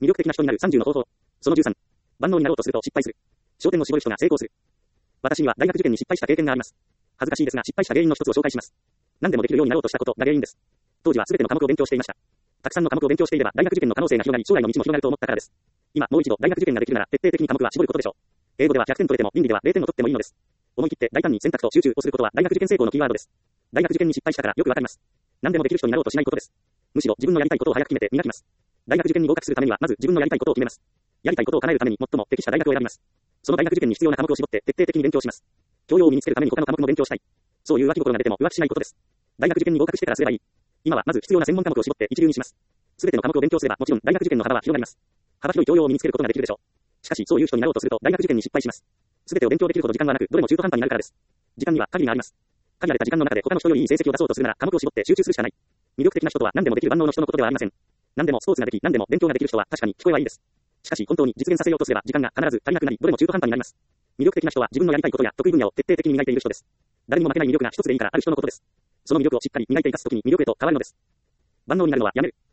魅力的な人になる30の方法。その13。万能になろうとすると失敗する。焦点を絞る人が成功する。私には大学受験に失敗した経験があります。恥ずかしいですが失敗した原因の一つを紹介します。何でもできるようになろうとしたことが原因です。当時は全ての科目を勉強していました。たくさんの科目を勉強していれば大学受験の可能性が広がり将来の道も広がると思ったからです。今もう一度大学受験ができるなら徹底的に科目は絞ることでしょう。英語では100点取れても倫理では0点を取ってもいいのです。思い切って大胆に選択と集中をすることは大学受験成功のキーワードです。大学受験に失敗したからよくわかります。何でもできる人になろうとしないことです。むしろ自分のやりたいことを早く決めて磨きます。大学受験に合格するためにはまず自分のやりたいことを決めます。やりたいことを叶えるために最も適した大学を選びます。その大学受験に必要な科目を絞って徹底的に勉強します。教養を身につけるために他の科目も勉強したい。そういう浮気心が出ても浮気しないことです。大学受験に合格してからすればいい。今はまず必要な専門科目を絞って一流にします。すべての科目を勉強すればもちろん大学受験の幅は広がります。幅広い教養を身につけることができるでしょう。しかしそういう人になろうとすると大学受験に失敗します。すべてを勉強できるほど時間がなくどれも中途半端になるからです。時間には限りがあります。限られた時間の中で他の人よりいい成績を出そうとするなら科目を絞って集中するしかない。魅力的な人とは何でもできる万能の人のことではありません。何でもスポーツができ、何でも勉強ができる人は確かに聞こえはいいです。しかし本当に実現させようとすれば時間が必ず足りなくなり、どれも中途半端になります。魅力的な人は自分のやりたいことや得意分野を徹底的に磨いている人です。誰にも負けない魅力が一つでいいからある人のことです。その魅力をしっかり磨いて生かすときに魅力へと変わるのです。万能になるのはやめる。